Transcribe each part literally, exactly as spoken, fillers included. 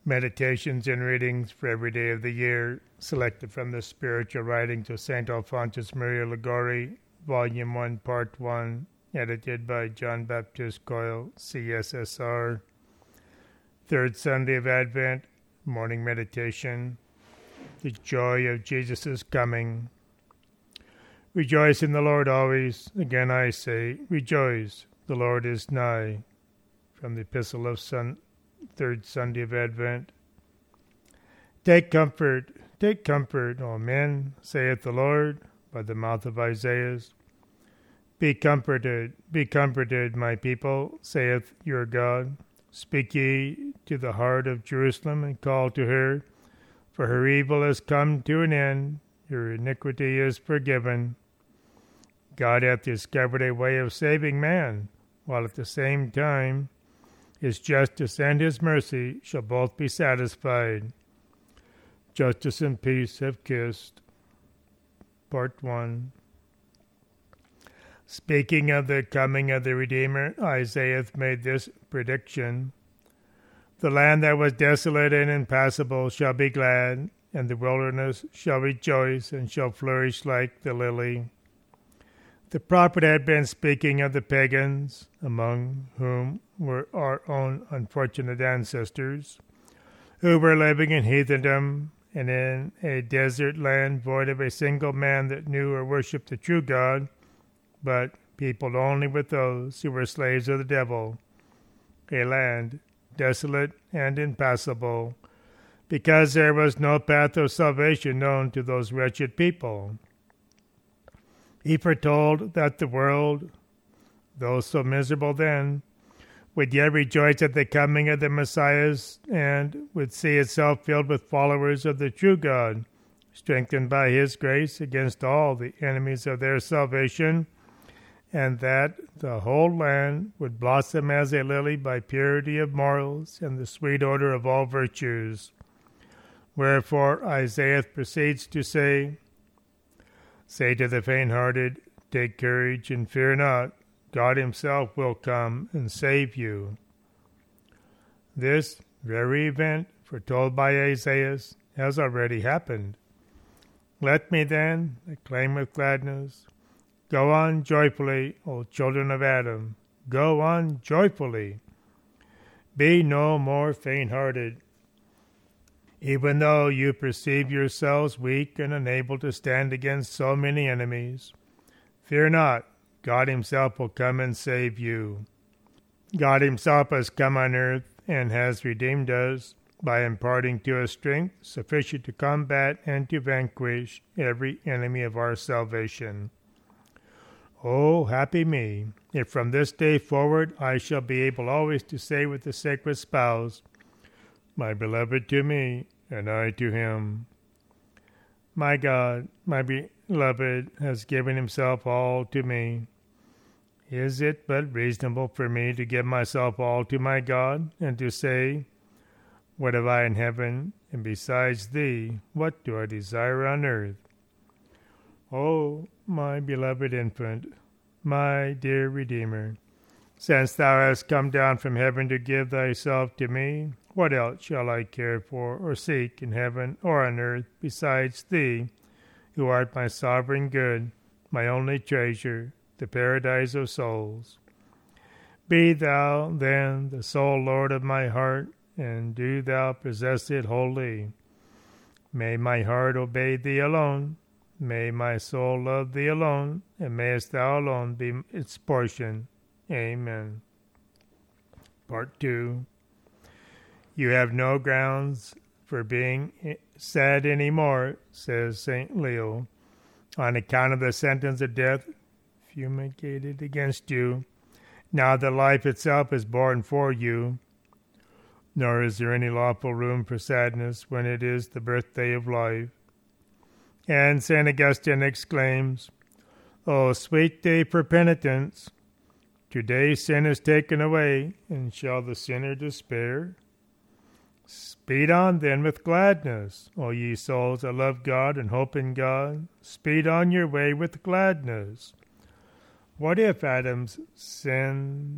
Meditations and readings for every day of the year, selected from the Spiritual Writings of Saint Alphonsus Maria Liguori, Volume one, Part one, edited by John Baptist Coyle, C S S R. Third Sunday of Advent, Morning Meditation. The joy of Jesus' coming. Rejoice in the Lord always. Again I say, rejoice. The Lord is nigh. From the Epistle of Sun, Third Sunday of Advent. Take comfort, take comfort, O men, saith the Lord, by the mouth of Isaiah. Be comforted, be comforted, my people, saith your God. Speak ye to the heart of Jerusalem, and call to her, for her evil is come to an end, her iniquity is forgiven. God hath discovered a way of saving man, while at the same time his justice and his mercy shall both be satisfied. Justice and peace have kissed. Part one. Speaking of the coming of the Redeemer, Isaiah made this prediction. The land that was desolate and impassable shall be glad, and the wilderness shall rejoice and shall flourish like the lily. The prophet had been speaking of the pagans, among whom were our own unfortunate ancestors, who were living in heathendom and in a desert land void of a single man that knew or worshipped the true God, but peopled only with those who were slaves of the devil, a land desolate and impassable, because there was no path of salvation known to those wretched people. He foretold that the world, though so miserable then, would yet rejoice at the coming of the Messiah and would see itself filled with followers of the true God, strengthened by his grace against all the enemies of their salvation, and that the whole land would blossom as a lily by purity of morals and the sweet odor of all virtues. Wherefore Isaiah proceeds to say, Say to the faint-hearted, take courage and fear not. God himself will come and save you. This very event, foretold by Isaiah, has already happened. Let me then acclaim with gladness. Go on joyfully, O children of Adam. Go on joyfully. Be no more faint-hearted. Even though you perceive yourselves weak and unable to stand against so many enemies, fear not, God himself will come and save you. God himself has come on earth and has redeemed us by imparting to us strength sufficient to combat and to vanquish every enemy of our salvation. Oh, happy me, if from this day forward I shall be able always to say with the sacred spouse, My beloved to me, and I to him. My God, my beloved, has given himself all to me. Is it but reasonable for me to give myself all to my God, and to say, What have I in heaven, and besides thee, what do I desire on earth? O my beloved infant, my dear Redeemer, since thou hast come down from heaven to give thyself to me, what else shall I care for or seek in heaven or on earth besides thee, who art my sovereign good, my only treasure, the paradise of souls? Be thou, then, the sole Lord of my heart, and do thou possess it wholly. May my heart obey thee alone, may my soul love thee alone, and mayest thou alone be its portion. Amen. Part two. You have no grounds for being sad any more, says Saint Leo, on account of the sentence of death fumigated against you, now that life itself is born for you. Nor is there any lawful room for sadness when it is the birthday of life. And Saint Augustine exclaims, O sweet day for penitence! Today sin is taken away, and shall the sinner despair? Speed on then with gladness, O ye souls that love God and hope in God. Speed on your way with gladness. What if Adam's sin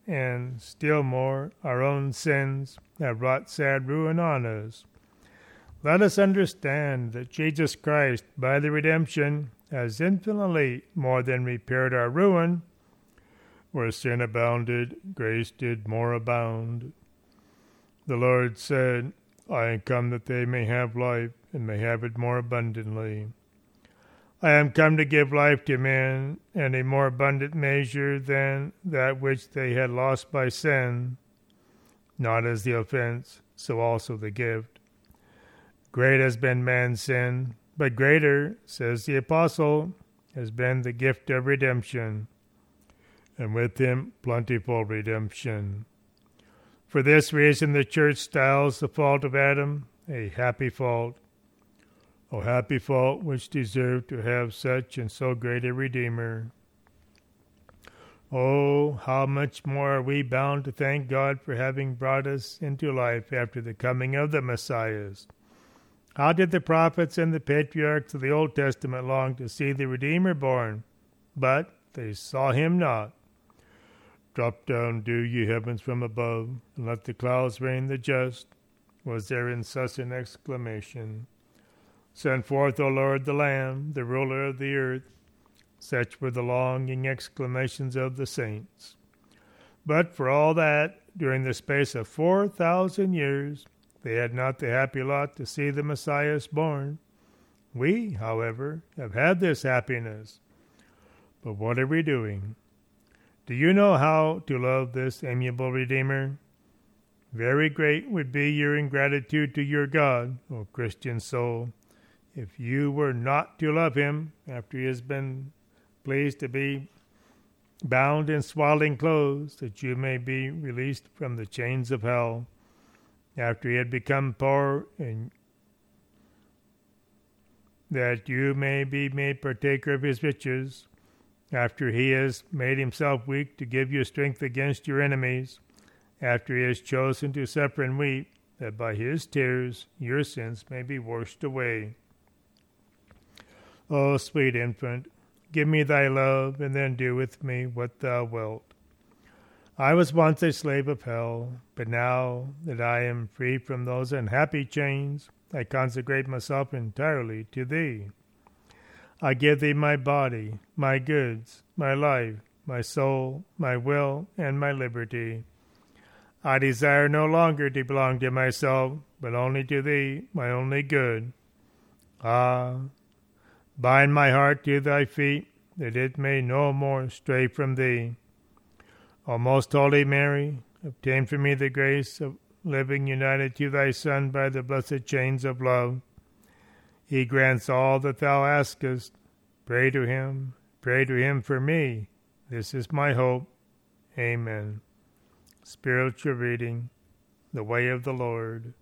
and still more, our own sins have wrought sad ruin on us. Let us understand that Jesus Christ, by the redemption, has infinitely more than repaired our ruin. Where sin abounded, grace did more abound. The Lord said, I am come that they may have life, and may have it more abundantly. I am come to give life to men, and a more abundant measure than that which they had lost by sin. Not as the offense, so also the gift. Great has been man's sin, but greater, says the apostle, has been the gift of redemption, and with him plentiful redemption. For this reason the church styles the fault of Adam a happy fault. O happy fault which deserved to have such and so great a Redeemer. Oh, how much more are we bound to thank God for having brought us into life after the coming of the Messiahs. How did the prophets and the patriarchs of the Old Testament long to see the Redeemer born? But they saw him not. Drop down, dew, ye heavens from above, and let the clouds rain the just, was their incessant exclamation. Send forth, O Lord, the Lamb, the ruler of the earth. Such were the longing exclamations of the saints. But for all that, during the space of four thousand years, they had not the happy lot to see the Messiah born. We, however, have had this happiness. But what are we doing? Do you know how to love this amiable Redeemer? Very great would be your ingratitude to your God, O Christian soul, if you were not to love him after he has been pleased to be bound in swaddling clothes, that you may be released from the chains of hell, after he had become poor, and that you may be made partaker of his riches, after he has made himself weak to give you strength against your enemies, after he has chosen to suffer and weep, that by his tears your sins may be washed away. O sweet infant, give me thy love, and then do with me what thou wilt. I was once a slave of hell, but now that I am free from those unhappy chains, I consecrate myself entirely to thee. I give thee my body, my goods, my life, my soul, my will, and my liberty. I desire no longer to belong to myself, but only to thee, my only good. Ah, bind my heart to thy feet, that it may no more stray from thee. O most holy Mary, obtain for me the grace of living united to thy Son by the blessed chains of love. He grants all that thou askest. Pray to him, pray to him for me. This is my hope. Amen. Spiritual reading, the way of the Lord.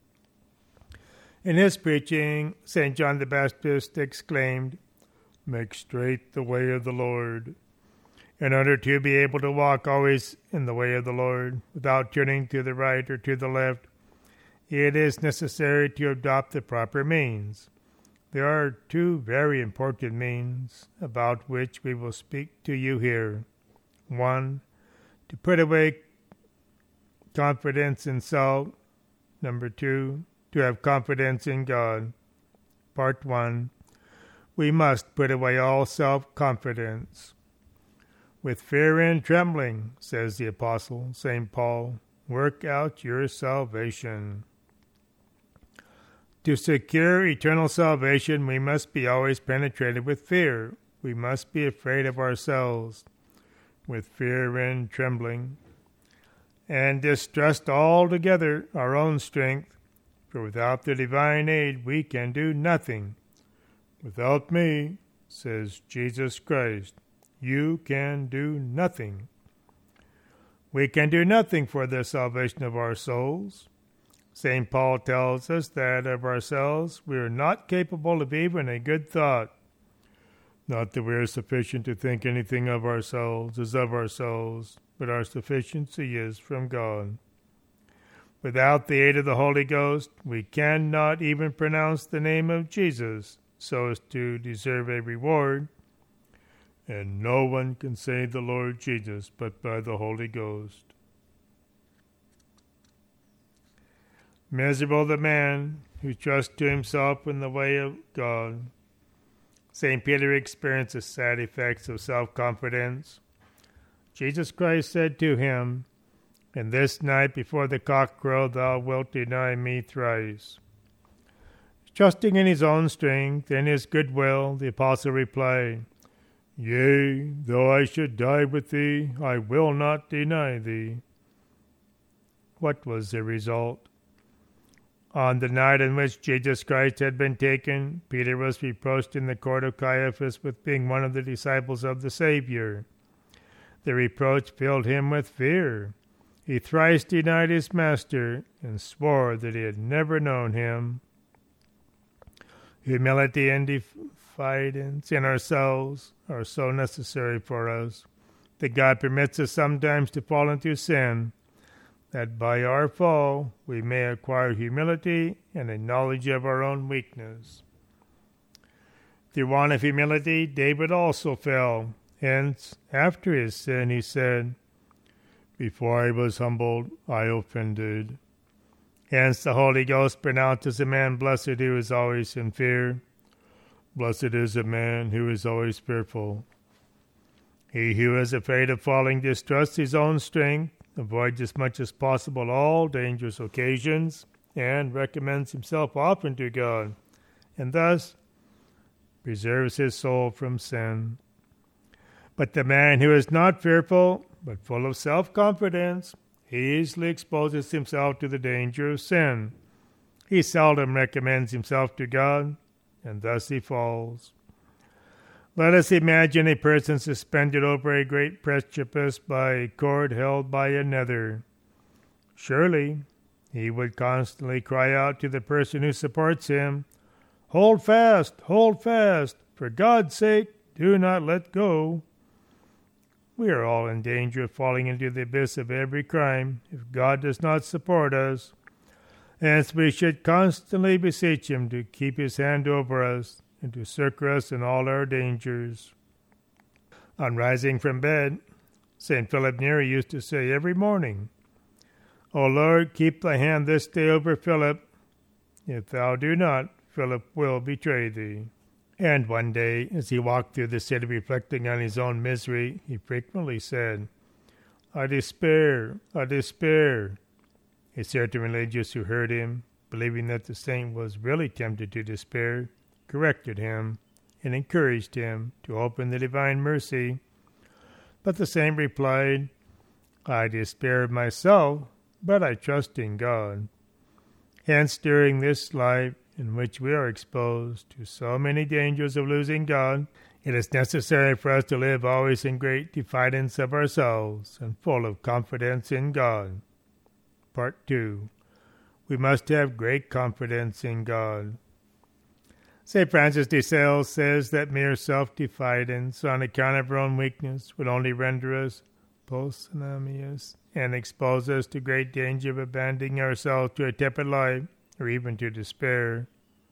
In his preaching, Saint John the Baptist exclaimed, Make straight the way of the Lord. In order to be able to walk always in the way of the Lord, without turning to the right or to the left, it is necessary to adopt the proper means. There are two very important means about which we will speak to you here. One, to put away confidence in self. Number two, to have confidence in God. Part one. We must put away all self-confidence. With fear and trembling, says the Apostle Saint Paul, work out your salvation. To secure eternal salvation, we must be always penetrated with fear. We must be afraid of ourselves, with fear and trembling, and distrust altogether our own strength, for without the divine aid we can do nothing. Without me, says Jesus Christ, you can do nothing. We can do nothing for the salvation of our souls. Saint Paul tells us that of ourselves we are not capable of even a good thought. Not that we are sufficient to think anything of ourselves as of ourselves, but our sufficiency is from God. Without the aid of the Holy Ghost, we cannot even pronounce the name of Jesus so as to deserve a reward. and no one can save the Lord Jesus but by the Holy Ghost. Miserable the man who trusts to himself in the way of God. Saint Peter experienced the sad effects of self-confidence. Jesus Christ said to him, "And this night before the cock crow thou wilt deny me thrice." Trusting in his own strength and his good will, the apostle replied, "Yea, though I should die with thee, I will not deny thee." What was the result? On the night in which Jesus Christ had been taken, Peter was reproached in the court of Caiaphas with being one of the disciples of the Savior. The reproach filled him with fear. He thrice denied his master and swore that he had never known him. Humility and diffidence in ourselves are so necessary for us that God permits us sometimes to fall into sin, that by our fall we may acquire humility and a knowledge of our own weakness. Through want of humility, David also fell. Hence, after his sin, he said, "Before I was humbled, I offended." Hence, the Holy Ghost pronounces a man blessed who is always in fear. Blessed is a man who is always fearful. He who is afraid of falling distrusts his own strength, avoids as much as possible all dangerous occasions, and recommends himself often to God, and thus preserves his soul from sin. But the man who is not fearful, but full of self-confidence, he easily exposes himself to the danger of sin. He seldom recommends himself to God, and thus he falls. Let us imagine a person suspended over a great precipice by a cord held by another. Surely he would constantly cry out to the person who supports him, "Hold fast, hold fast, for God's sake, do not let go." We are all in danger of falling into the abyss of every crime if God does not support us. Hence we should constantly beseech him to keep his hand over us and to succor us in all our dangers. On rising from bed, Saint Philip Neri used to say every morning, "O Lord, keep thy hand this day over Philip. If thou do not, Philip will betray thee." And one day, as he walked through the city reflecting on his own misery, he frequently said, "I despair, I despair." A certain religious who heard him, believing that the saint was really tempted to despair, corrected him and encouraged him to hope in the divine mercy. But the saint replied, "I despair of myself, but I trust in God." Hence, during this life in which we are exposed to so many dangers of losing God, it is necessary for us to live always in great diffidence of ourselves and full of confidence in God. Part two. We must have great confidence in God. Saint Francis de Sales says that mere self-diffidence on account of our own weakness would only render us pusillanimous and expose us to great danger of abandoning ourselves to a tepid life or even to despair.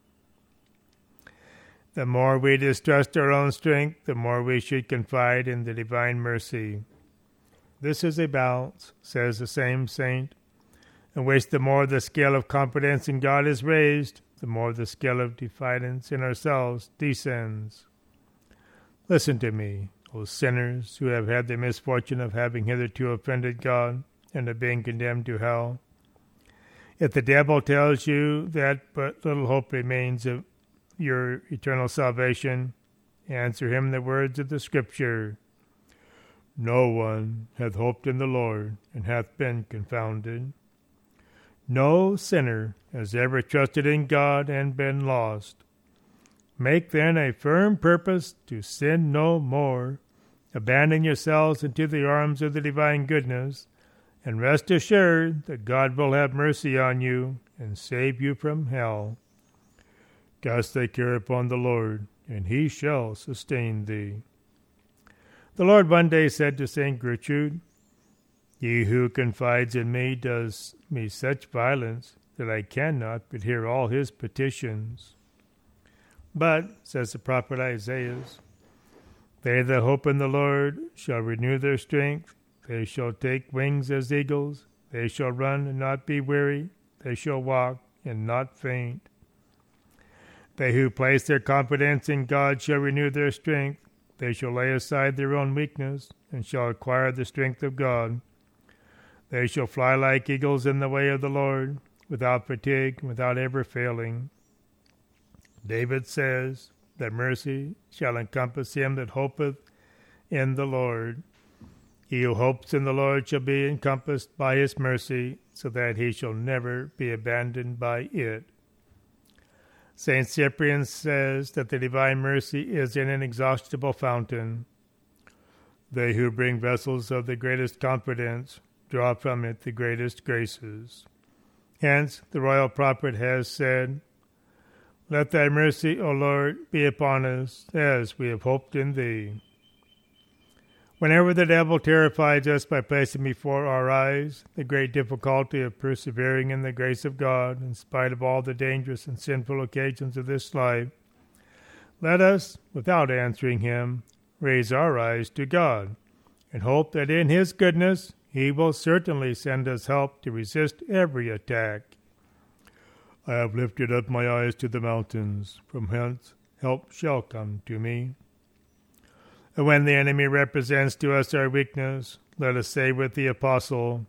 The more we distrust our own strength, the more we should confide in the divine mercy. This is a balance, says the same saint, in which the more the scale of confidence in God is raised, the more the scale of diffidence in ourselves descends. Listen to me, O sinners who have had the misfortune of having hitherto offended God and of being condemned to hell. If the devil tells you that but little hope remains of your eternal salvation, answer him the words of the Scripture, "No one hath hoped in the Lord, and hath been confounded." No sinner has ever trusted in God and been lost. Make then a firm purpose to sin no more. Abandon yourselves into the arms of the divine goodness, and rest assured that God will have mercy on you and save you from hell. Cast thy care upon the Lord, and he shall sustain thee. The Lord one day said to Saint Gertrude, "He who confides in me does me such violence that I cannot but hear all his petitions." But, says the prophet Isaiah, They that hope in the Lord shall renew their strength. They shall take wings as eagles. They shall run and not be weary. They shall walk and not faint. They who place their confidence in God shall renew their strength. They shall lay aside their own weakness and shall acquire the strength of God. They shall fly like eagles in the way of the Lord, without fatigue, without ever failing. David says that mercy shall encompass him that hopeth in the Lord. He who hopes in the Lord shall be encompassed by his mercy, so that he shall never be abandoned by it. Saint Cyprian says that the divine mercy is an inexhaustible fountain. They who bring vessels of the greatest confidence draw from it the greatest graces. Hence, the royal prophet has said, "Let thy mercy, O Lord, be upon us, as we have hoped in thee." Whenever the devil terrifies us by placing before our eyes the great difficulty of persevering in the grace of God, in spite of all the dangerous and sinful occasions of this life, let us, without answering him, raise our eyes to God, and hope that in his goodness he will certainly send us help to resist every attack. I have lifted up my eyes to the mountains, from whence help shall come to me. And when the enemy represents to us our weakness, let us say with the apostle,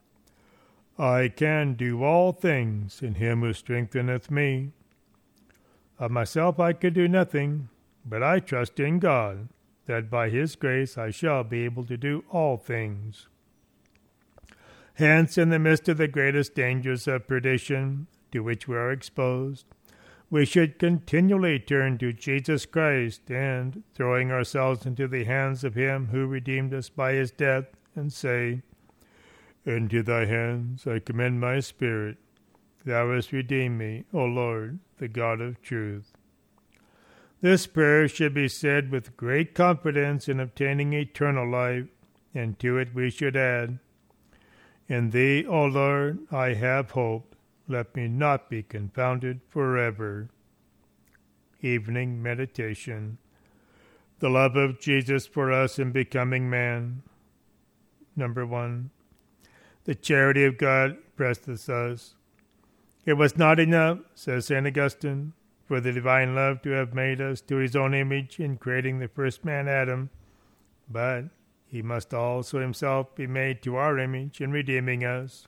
I can do all things in him who strengtheneth me. Of myself I could do nothing, but I trust in God, that by his grace I shall be able to do all things. Hence, in the midst of the greatest dangers of perdition to which we are exposed, we should continually turn to Jesus Christ and, throwing ourselves into the hands of him who redeemed us by his death, and say, Into thy hands I commend my spirit. Thou hast redeemed me, O Lord, the God of truth. This prayer should be said with great confidence in obtaining eternal life, and to it we should add, In thee, O Lord, I have hope. Let me not be confounded forever. Evening Meditation. The love of Jesus for us in becoming man. Number one. The charity of God presseth us. It was not enough, says Saint Augustine, for the divine love to have made us to his own image in creating the first man Adam, but he must also himself be made to our image in redeeming us.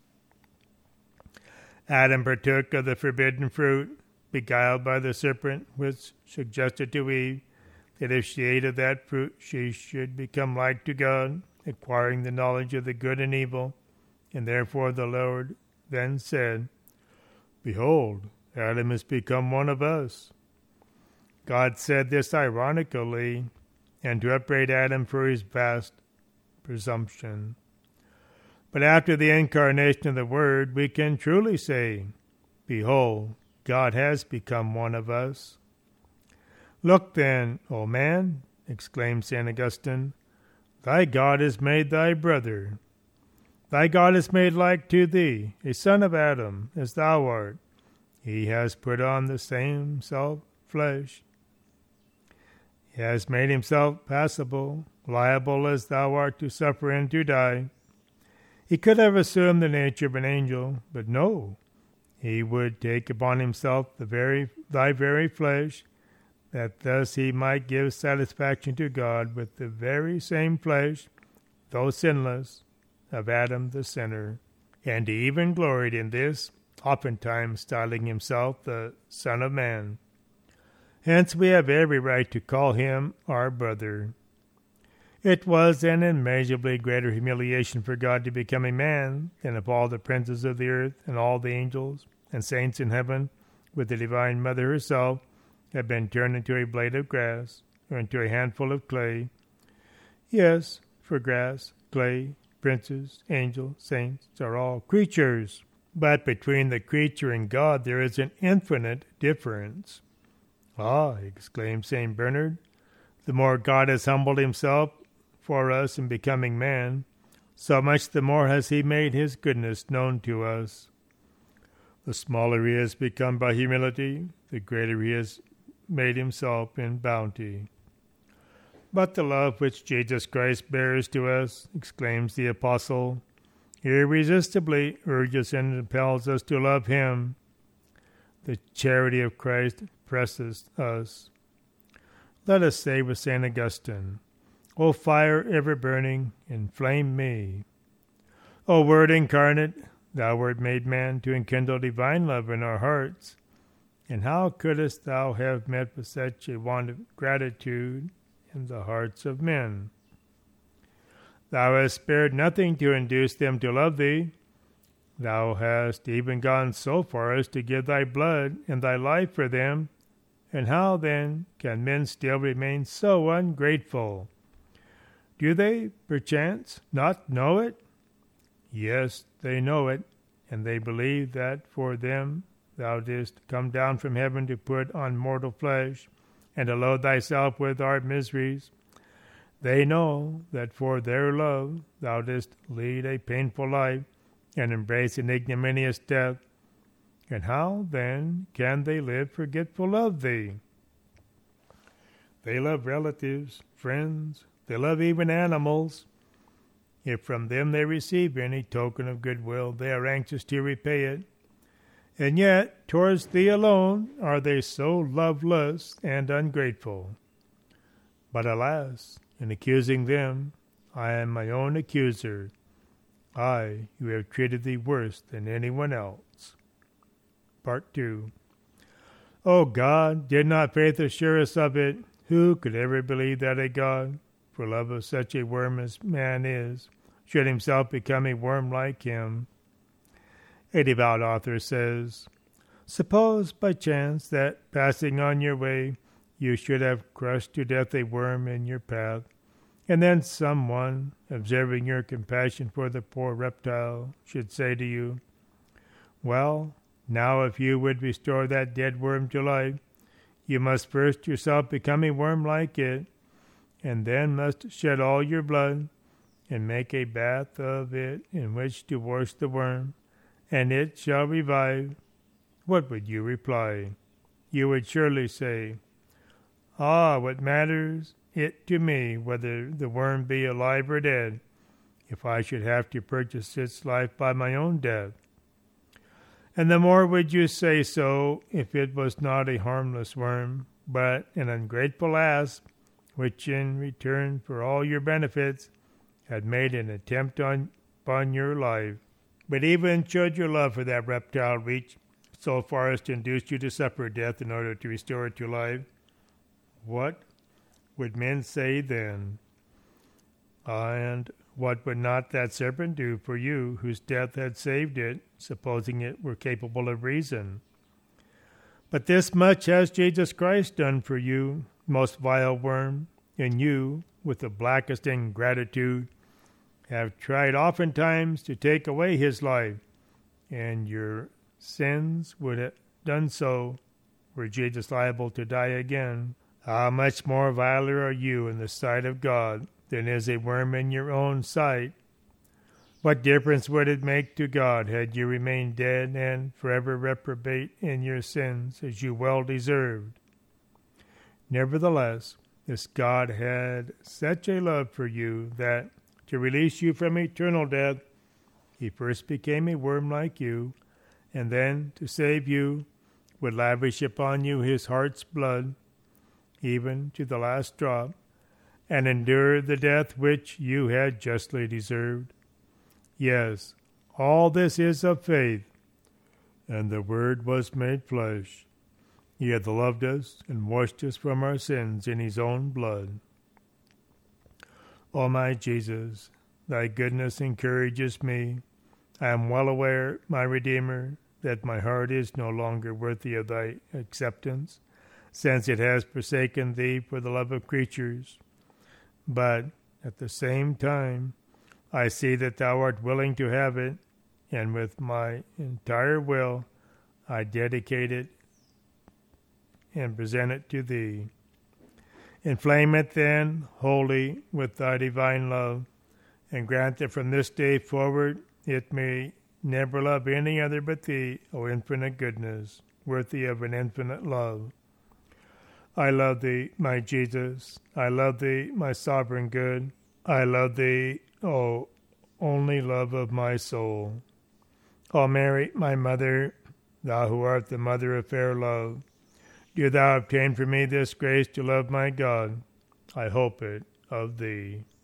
Adam partook of the forbidden fruit, beguiled by the serpent, which suggested to Eve that if she ate of that fruit she should become like to God, acquiring the knowledge of the good and evil. And therefore the Lord then said, Behold, Adam has become one of us. God said this ironically, and to upbraid Adam for his vast presumption. But after the incarnation of the Word, we can truly say, Behold, God has become one of us. Look then, O man, exclaimed Saint Augustine, thy God is made thy brother. Thy God is made like to thee, a son of Adam, as thou art. He has put on the same self-flesh. He has made himself passible, liable as thou art to suffer and to die. He could have assumed the nature of an angel, but no, he would take upon himself the very thy very flesh, that thus he might give satisfaction to God with the very same flesh, though sinless, of Adam the sinner. And he even gloried in this, oftentimes styling himself the Son of Man. Hence we have every right to call him our brother. It was an immeasurably greater humiliation for God to become a man than if all the princes of the earth and all the angels and saints in heaven, with the Divine Mother herself, had been turned into a blade of grass or into a handful of clay. Yes, for grass, clay, princes, angels, saints are all creatures. But between the creature and God there is an infinite difference. Ah, exclaimed Saint Bernard, the more God has humbled himself for us in becoming man, so much the more has he made his goodness known to us. The smaller he has become by humility, the greater he has made himself in bounty. But the love which Jesus Christ bears to us, exclaims the apostle, irresistibly urges and impels us to love him. The charity of Christ presses us. Let us say with Saint Augustine, O fire ever burning, inflame me. O Word incarnate, thou wert made man to enkindle divine love in our hearts. And how couldst thou have met with such a want of gratitude in the hearts of men? Thou hast spared nothing to induce them to love thee. Thou hast even gone so far as to give thy blood and thy life for them. And how, then, can men still remain so ungrateful? Do they, perchance, not know it? Yes, they know it, and they believe that for them thou didst come down from heaven to put on mortal flesh, and to load thyself with our miseries. They know that for their love thou didst lead a painful life, and embrace an ignominious death. And how, then, can they live forgetful of thee? They love relatives, friends, they love even animals. If from them they receive any token of goodwill, they are anxious to repay it. And yet, towards thee alone are they so loveless and ungrateful. But alas, in accusing them, I am my own accuser, I who have treated thee worse than anyone else. Part two. O God, did not faith assure us of it? Who could ever believe that a God, for love of such a worm as man is, should himself become a worm like him? A devout author says, Suppose by chance that, passing on your way, you should have crushed to death a worm in your path, and then someone, observing your compassion for the poor reptile, should say to you, Well, now if you would restore that dead worm to life, you must first yourself become a worm like it, and then must shed all your blood, and make a bath of it in which to wash the worm, and it shall revive. What would you reply? You would surely say, Ah, what matters it to me whether the worm be alive or dead, if I should have to purchase its life by my own death? And the more would you say so if it was not a harmless worm, but an ungrateful asp, which in return for all your benefits had made an attempt on, upon your life. But even should your love for that reptile reach so far as to induce you to suffer death in order to restore it to life, what would men say then? And what would not that serpent do for you whose death had saved it, supposing it were capable of reason? But this much has Jesus Christ done for you, most vile worm, and you, with the blackest ingratitude, have tried oftentimes to take away his life, and your sins would have done so were Jesus liable to die again. How much more viler are you in the sight of God than is a worm in your own sight? What difference would it make to God had you remained dead and forever reprobate in your sins, as you well deserved? Nevertheless, this God had such a love for you that, to release you from eternal death, he first became a worm like you, and then, to save you, would lavish upon you his heart's blood, even to the last drop, and endure the death which you had justly deserved. Yes, all this is of faith, and the Word was made flesh. He hath loved us and washed us from our sins in his own blood. O my Jesus, thy goodness encourages me. I am well aware, my Redeemer, that my heart is no longer worthy of thy acceptance, since it has forsaken thee for the love of creatures. But at the same time, I see that thou art willing to have it, and with my entire will I dedicate it and present it to thee. Inflame it then wholly with thy divine love, and grant that from this day forward it may never love any other but thee, O infinite goodness, worthy of an infinite love. I love thee, my Jesus. I love thee, my sovereign good. I love thee, O only love of my soul. O Mary, my mother, thou who art the mother of fair love, do thou obtain for me this grace to love my God. I hope it of thee.